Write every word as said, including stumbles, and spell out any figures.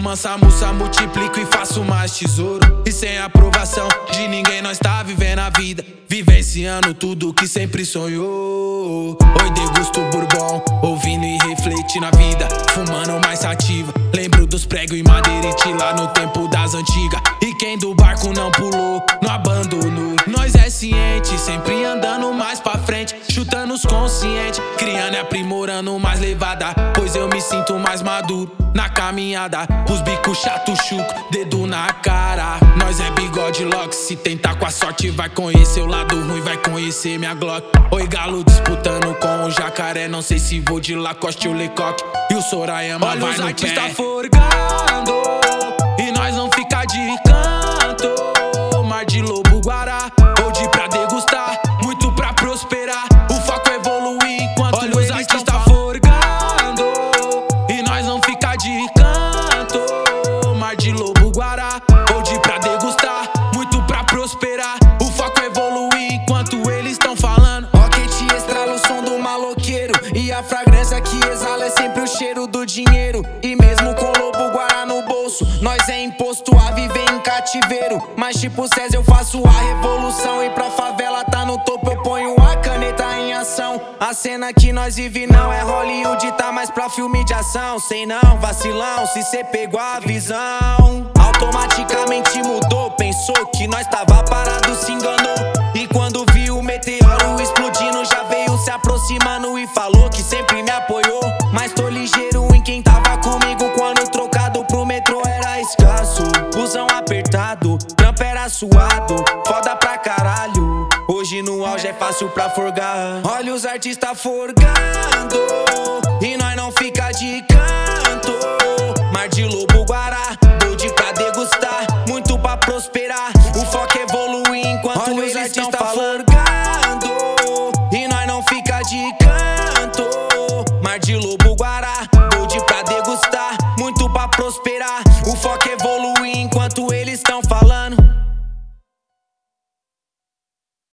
mansa moça, multiplico e faço mais tesouro. E sem aprovação de ninguém nós tá vivendo a vida, vivenciando tudo que sempre sonhou. Oi, degusto bourbon, ouvindo e refletindo a vida, fumando mais sativa. Lembro dos pregos e madeirite lá no tempo das antigas. E quem do barco não pulou, não abandonou. Nós é ciente, sempre andando mais pra frente, chutando os conscientes, criando e aprimorando mais levada, pois eu me sinto mais maduro na caminhada. Os bicos chato chuco, dedo na cara. Nós é bigode lock, se tentar com a sorte vai conhecer o lado ruim, vai conhecer minha Glock. Oi, galo disputando com o jacaré, não sei se vou de Lacoste ou Lecoque. E o Sorayama Olha vai os no artistas pé. forgando e nós não fica de canto. Mar de lobo guará, hoje pra degustar, muito pra prosperar. O foco é evoluir enquanto Olha os eles artistas estão forgando e nós não fica de canto. Mar de lobo guará, hoje pra degustar, muito pra prosperar. O foco é evoluir enquanto eles estão falando. Rocket estrala o som do maloqueiro, e a fragrância que exala é sempre o cheiro do dinheiro. E mesmo com lobo guará no bolso, nós é imposto a viver em cativeiro. Mas tipo César eu faço a revolução, e pra favela tá no topo eu ponho a caneta em ação. A cena que nós vive não é Hollywood, tá mais pra filme de ação. Sei não, vacilão, se cê pegou a visão, automaticamente mudou. Pensou que nós tava parado, se enganou. E quando viu o meteoro explodindo, já veio se aproximando e falou que sempre me apoiou. Mas tô ligeiro em quem tava comigo quando trocado pro metrô era escasso. Busão apertado, trampo era suado, foda pra caralho. Hoje no auge é fácil pra forgar. Olha os artistas forgando e nós não fica de canto. Mar de lobo guará, doide pra degustar, muito pra prosperar. O foco é evoluir enquanto Olha os eles estão artistas forgando e nós não fica de canto. Mar de lobo guará, doide pra degustar, muito pra prosperar.